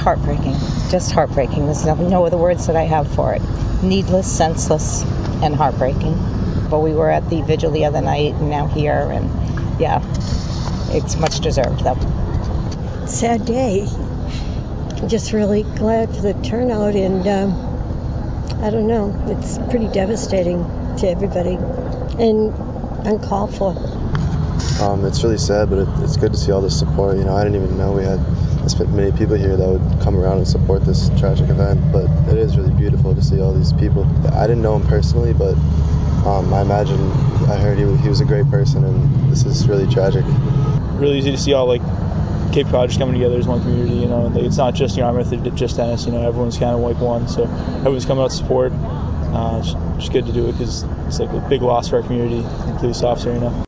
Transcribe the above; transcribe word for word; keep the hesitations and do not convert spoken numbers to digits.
heartbreaking, just heartbreaking. There's no, no other words that I have for it. Needless, senseless, and heartbreaking. But we were at the vigil the other night and now here, and yeah, it's much deserved though. Sad day. Just really glad for the turnout, and um, I don't know, it's pretty devastating to everybody and uncalled for. Um, it's really sad, but it, it's good to see all this support. You know, I didn't even know we had this many people here that would come around and support this tragic event, but it is really beautiful to see all these people. I didn't know him personally, but um, I imagine, I heard he, he was a great person, and this is really tragic. Really easy to see all, like, Cape Cod just coming together as one community, you know, and it's not just Yarmouth, it's just Ennis, you know, everyone's kind of like one, so everyone's coming out to support. Uh, it's just good to do it because it's like a big loss for our community and police officer, you know.